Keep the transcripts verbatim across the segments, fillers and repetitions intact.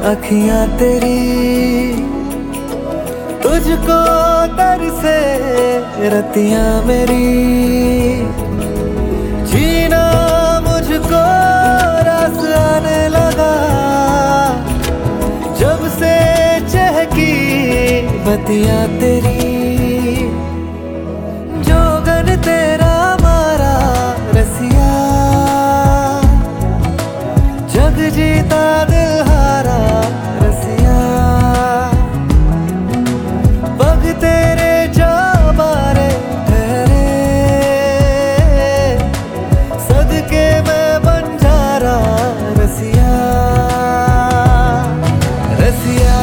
अखियां तेरी तुझको तरसे रतियां मेरी, जीना मुझको रास आने लगा जब से चहकी बतियां तेरी। जोगन तेरा मारा रसिया, जग जीता दिल हारा रसिया, पग तेरे जा बारे ठहरे, सदके मैं बंजारा रसिया रसिया।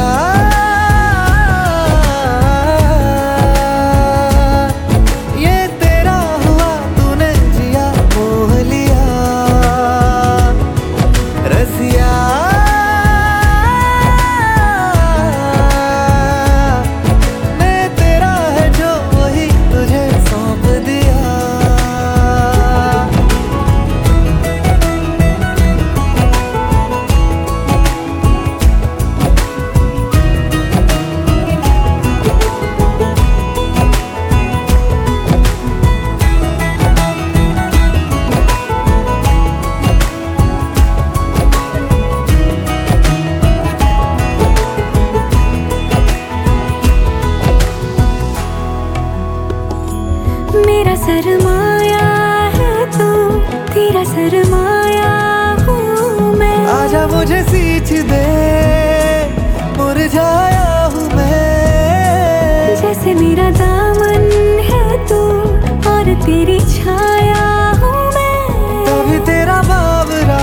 ये तेरा हुआ तूने जिया मोह लिया रसिया। मैं तेरा है जो वही तुझे सौंप दिया। मेरा सरमाया है तू, तेरा सरमाया हूँ मैं। आजा मुझे सींच दे, मुरझाया हूँ मैं। जैसे मेरा दामन है तू और तेरी छाया हूँ मैं। तभी तेरा बावरा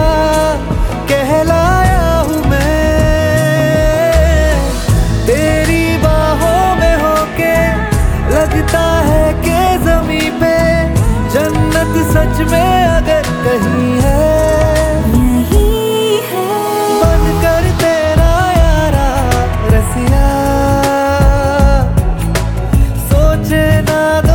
कहलाया हूँ मैं। तेरी बाहों में होके लगता है कि ज़मीं पे जन्नत सच में अगर कहीं है, यही है बनकर तेरा यारा रसिया। सोचे ना